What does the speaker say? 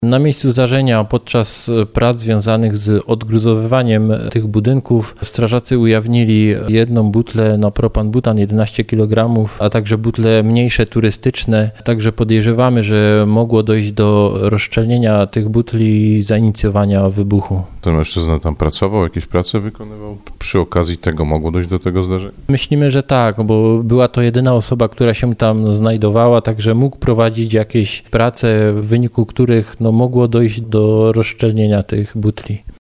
Na miejscu zdarzenia podczas prac związanych z odgruzowywaniem tych budynków strażacy ujawnili jedną butlę na propan-butan 11 kg, a także butle mniejsze turystyczne. Także podejrzewamy, że mogło dojść do rozszczelnienia tych butli i zainicjowania wybuchu. Ten mężczyzna tam pracował, jakieś prace wykonywał? Przy okazji tego mogło dojść do tego zdarzenia? Myślimy, że tak, bo była to jedyna osoba, która się tam znajdowała, także mógł prowadzić jakieś prace, w wyniku których mogło dojść do rozszczelnienia tych butli.